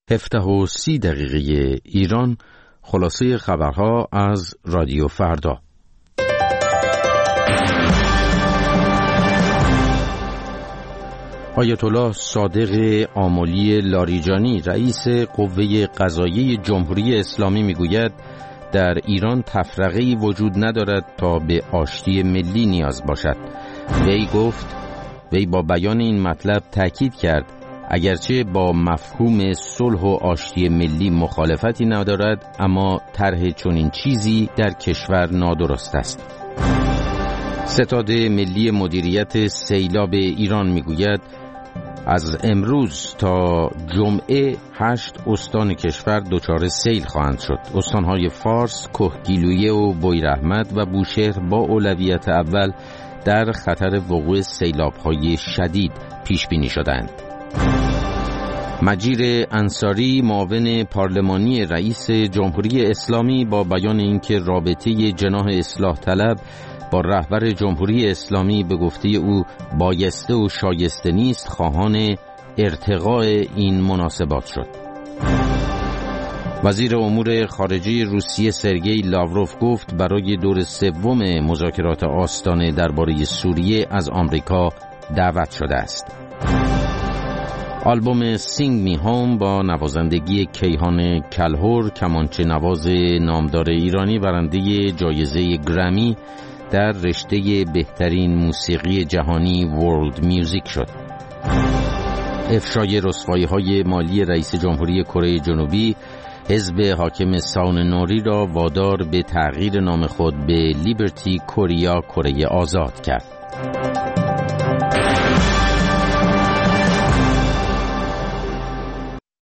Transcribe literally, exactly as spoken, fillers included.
هفده و سی دقیقه ایران، خلاصه خبرها از رادیو فردا. آیت الله صادق آملی لاریجانی رئیس قوه قضاییه جمهوری اسلامی میگوید در ایران تفرقه‌ای وجود ندارد تا به آشتی ملی نیاز باشد. وی گفت وی با بیان این مطلب تاکید کرد اگرچه با مفهوم صلح و آشتی ملی مخالفتی ندارد، اما طرح چنین چیزی در کشور نادرست است. ستاد ملی مدیریت سیلاب ایران میگوید از امروز تا جمعه هشت استان کشور دچار سیل خواهند شد. استانهای فارس، کهگیلویه و بویراحمد و بوشهر با اولویت اول در خطر وقوع سیلاب‌های شدید پیش بینی شدند. مجیر انصاری معاون پارلمانی رئیس جمهوری اسلامی با بیان اینکه رابطه جناح اصلاح طلب با رهبر جمهوری اسلامی به گفته او بایسته و شایسته نیست، خواهان ارتقاء این مناسبات شد. وزیر امور خارجه روسیه سرگئی لاوروف گفت برای دور سوم مذاکرات آستانه درباره سوریه از آمریکا دعوت شده است. آلبوم سینگ می هوم با نوازندگی کیهان کلهور، کمانچه نواز نامدار ایرانی، برنده جایزه گرمی در رشته بهترین موسیقی جهانی ورلد میوزیک شد. افشای رسوایی‌های مالی رئیس جمهوری کره جنوبی حزب حاکم ساون نوری را وادار به تغییر نام خود به لیبرتی کوریا، کره آزاد کرد.